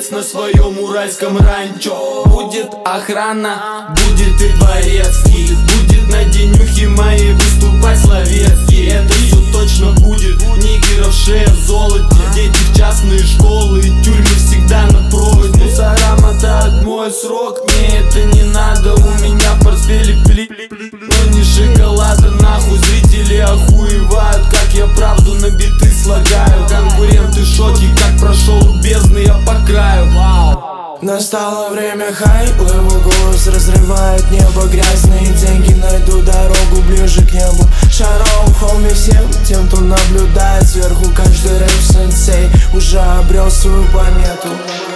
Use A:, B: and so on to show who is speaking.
A: отец на своем уральском ранчо. Будет охрана, будет и дворецкий, будет на денюхе моей выступать Словецкий. Это все точно будет, нигеров шея в золоте, дети в частные школы, тюрьмы всегда на проводе. Мусора мотают мой срок, мне это не надо, у меня в портфеле но не шоколада, нахуй. Зрители охуевают, как я правду на биты слагаю. Конкуренты в шоке, как прошел бездны я по краю.
B: Настало время хай, левел голос разрывает небо. Грязные деньги найду дорогу ближе к небу. Шаром, хоми, всем тем, кто наблюдает сверху. Каждый рэп-сенсей уже обрел свою планету.